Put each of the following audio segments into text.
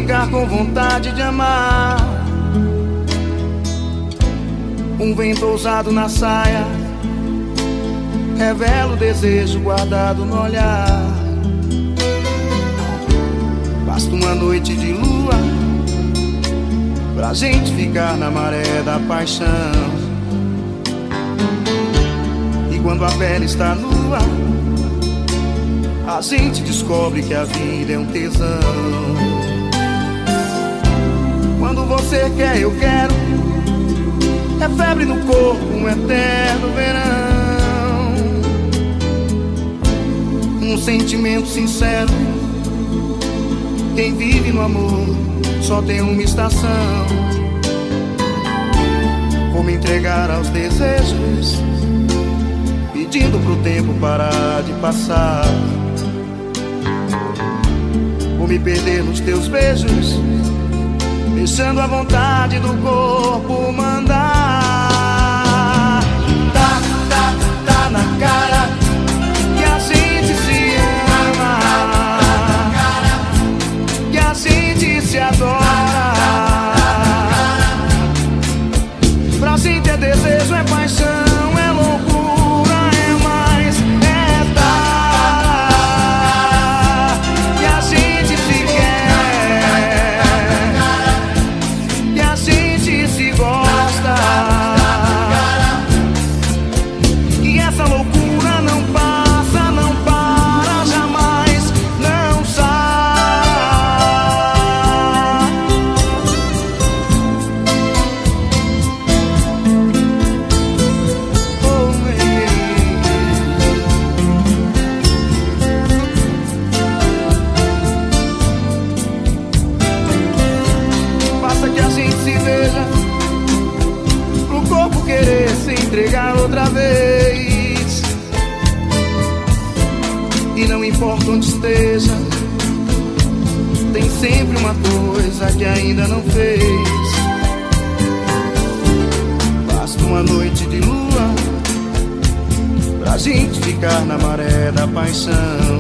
ficar com vontade de amar. Um vento ousado na saia revela o desejo guardado no olhar. Basta uma noite de lua pra gente ficar na maré da paixão. E quando a pele está nua, a gente descobre que a vida é um tesão. Quando você quer, eu quero. É febre no corpo, um eterno verão. Um sentimento sincero. Quem vive no amor só tem uma estação. Vou me entregar aos desejos, pedindo pro tempo parar de passar. Vou me perder nos teus beijos, deixando a vontade do corpo mandar. Tá na cara que a gente se ama, que a gente se adora. Pra gente é desejo, é paixão, é loucura, é mais, é dar. Que a gente se quer, que a gente se gosta. Que essa loucura não passa, não para jamais, não sai. Oh, basta que a gente se veja pro corpo querer se entregar outra vez. E não importa onde esteja, tem sempre uma coisa que ainda não fez. Basta uma noite de lua pra gente ficar na maré da paixão.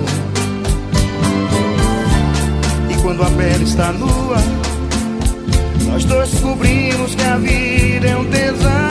E quando a pele está nua, nós dois descobrimos que a vida é um tesão.